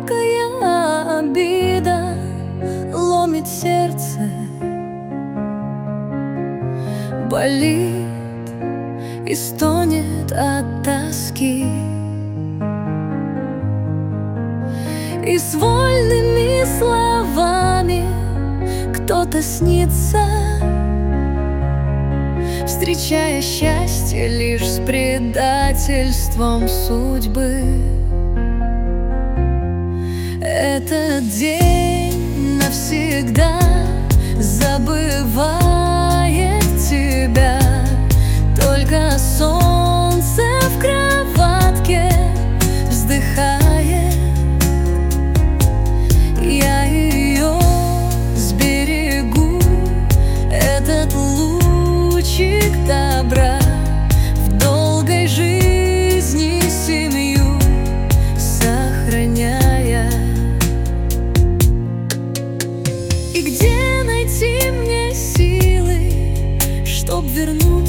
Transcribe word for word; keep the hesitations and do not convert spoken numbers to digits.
горькая обида ломит сердце, болит и стонет от тоски. И с вольными словами кто-то снится, встречая счастье лишь с предательством судьбы. Этот день навсегда забывает тебя. Только солнце в кроватке вздыхает. Я ее сберегу, этот лучик добра, в долгой жизни семью сохраняя. И где найти мне силы, чтоб вернуть